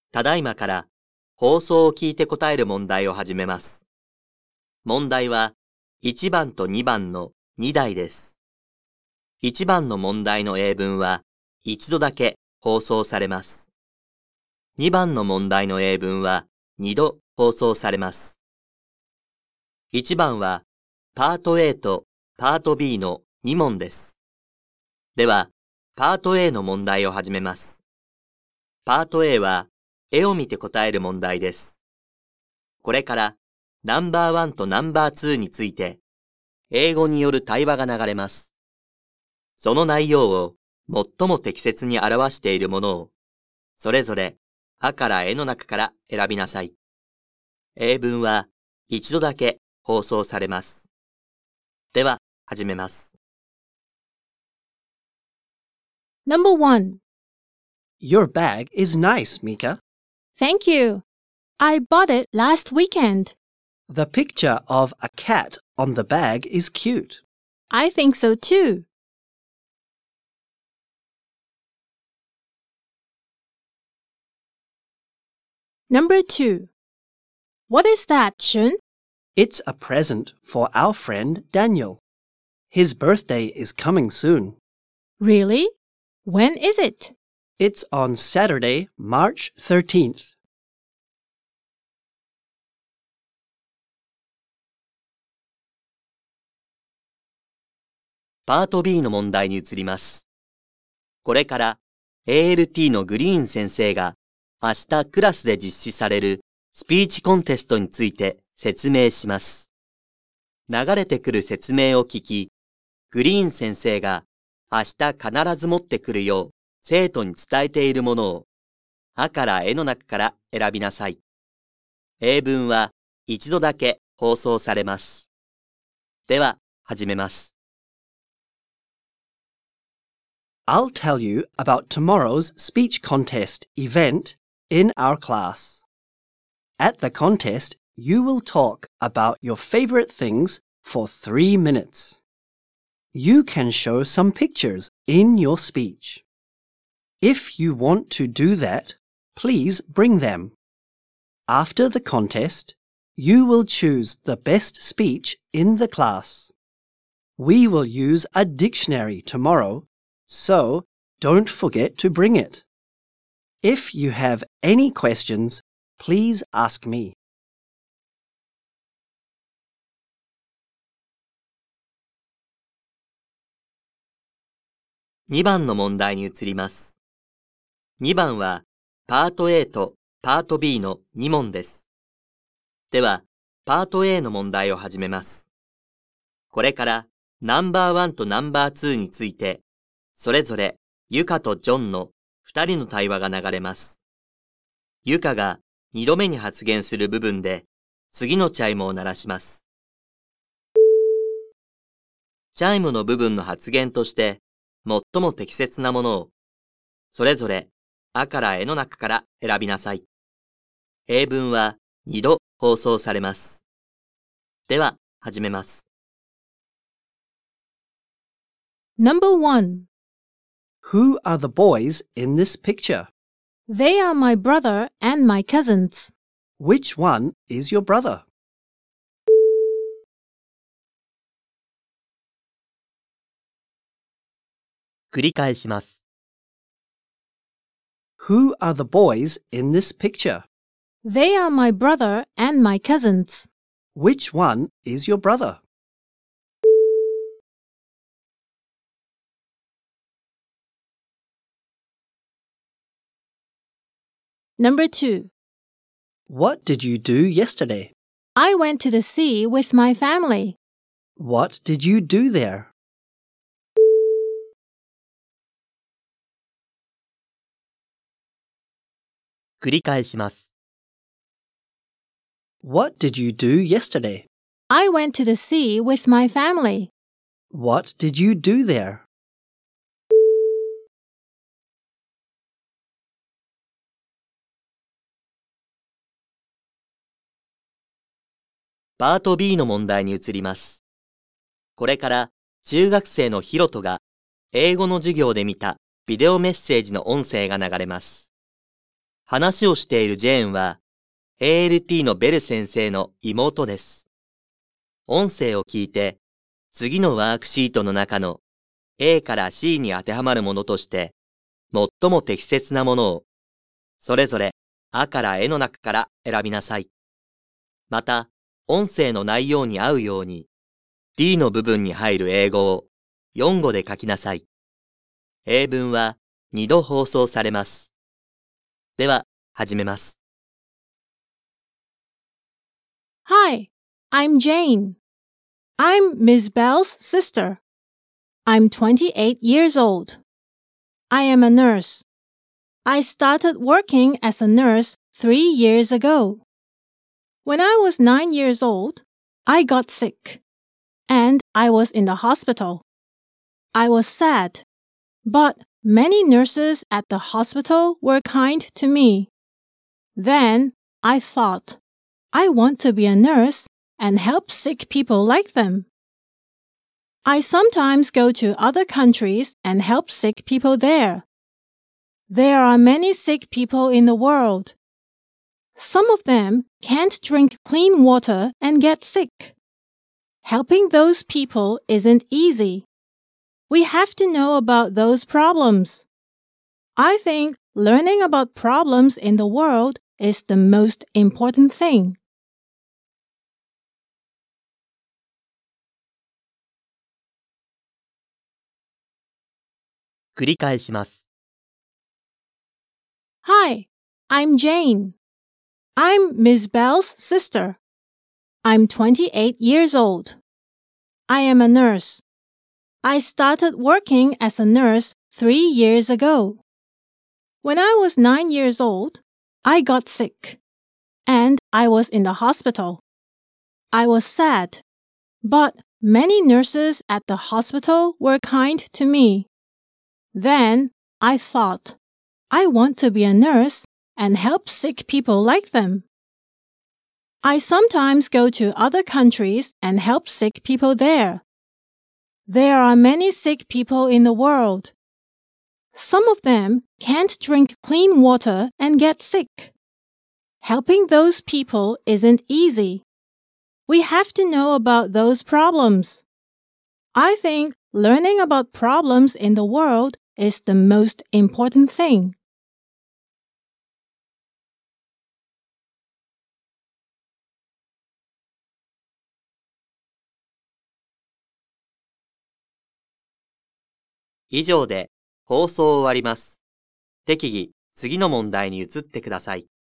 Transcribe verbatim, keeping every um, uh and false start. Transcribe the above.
ただいまから放送を聞いて答える問題を始めます。問題はいちばんとにばんのにだいです。いちばんの問題の英文は一度だけ放送されます。にばんの問題の英文はにど放送されます。いちばんはパート A とパート B のに問です。では、パート A の問題を始めます。パート A は絵を見て答える問題です。これからナンバーワンとナンバーツーについて英語による対話が流れます。その内容を最も適切に表しているものをそれぞれあからえの中から選びなさい。英文は一度だけ放送されます。では、始めます。 Number one. Your bag is nice, Mika. Thank you. I bought it last weekend. The picture of a cat on the bag is cute. I think so too. Number two. What is that, Shun? It's a present for our friend Daniel. His birthday is coming soon. Really? When is it? It's on Saturday, March thirteenth. パート B の問題に移ります。これから エーエルティー のグリーン先生が明日クラスで実施されるスピーチコンテストについて説明します。流れてくる説明を聞き、グリーン先生が明日必ず持ってくるよう生徒に伝えているものをあからえの中から選びなさい。英文は一度だけ放送されます。では、始めます。 I'll tell you about tomorrow's speech contest event in our class. At the contest, you will talk about your favorite things for three minutes. You can show some pictures in your speech. If you want to do that, please bring them. After the contest, you will choose the best speech in the class. We will use a dictionary tomorrow, so don't forget to bring it. If you have any questions, please ask me. にばんの問題に移ります。にばんはパート A とパート B のに問です。では、パート A の問題を始めます。これからナンバーワンとナンバーツーについて、それぞれユカとジョンのふたりの対話が流れます。ユカがにどめに発言する部分で次のチャイムを鳴らします。チャイムの部分の発言として最も適切なものをそれぞれあからえの中から選びなさい。英文はにど放送されます。では、始めます。 Number one. Who are the boys in this picture? They are my brother and my cousins. Which one is your brother? 繰り返します。 Who are the boys in this picture? They are my brother and my cousins. Which one is your brother? 'Number two. What did you do yesterday? I went to the sea with my family. What did you do there? 繰り返します。 What did you do yesterday? I went to the sea with my family. What did you do there? パート B の問題に移ります。これから中学生のヒロトが英語の授業で見たビデオメッセージの音声が流れます。 話をしているジェーンは、エーエルティー のベル先生の妹です。音声を聞いて、次のワークシートの中の A から C に当てはまるものとして、最も適切なものを、それぞれあからえの中から選びなさい。また、音声の内容に合うように、D の部分に入る英語をよん語で書きなさい。英文はにど放送されます。では、始めます。 Hi, I'm Jane. I'm Miss Bell's sister. I'm twenty-eight years old. I am a nurse. I started working as a nurse three years ago. When I was nine years old, I got sick, and I was in the hospital. I was sad, but many nurses at the hospital were kind to me. Then I thought, I want to be a nurse and help sick people like them. I sometimes go to other countries and help sick people there. There are many sick people in the world. Some of them can't drink clean water and get sick. Helping those people isn't easy. We have to know about those problems. I think learning about problems in the world is the most important thing. 繰り返します。 Hi, I'm Jane. I'm Miss Bell's sister. I'm twenty-eight years old. I am a nurse. I started working as a nurse three years ago. When I was nine years old, I got sick, and I was in the hospital. I was sad, but many nurses at the hospital were kind to me. Then I thought, I want to be a nurse and help sick people like them. I sometimes go to other countries and help sick people there. There are many sick people in the world. Some of them can't drink clean water and get sick. Helping those people isn't easy. We have to know about those problems. I think learning about problems in the world is the most important thing. 以上で放送を終わります。適宜、次の問題に移ってください。